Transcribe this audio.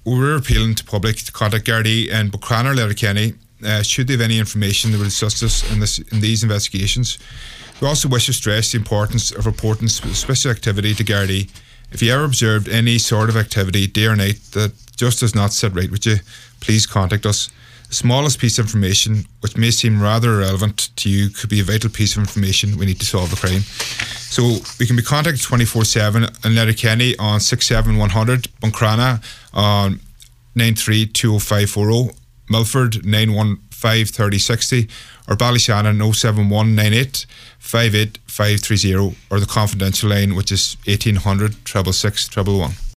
we're appealing to public to contact Gardaí and Buchanan or Letterkenny should they have any information that will assist us in these investigations. We also wish to stress the importance of reporting suspicious activity to Gardaí. If you ever observed any sort of activity, day or night, that just does not sit right with you, please contact us. The smallest piece of information, which may seem rather irrelevant to you, could be a vital piece of information we need to solve the crime. So we can be contacted 24/7 in Letterkenny on 67100, Buncrana on 93-20540, Milford 915 3060, or Ballyshannon 07198 58530, or the confidential line, which is 1800 666 111.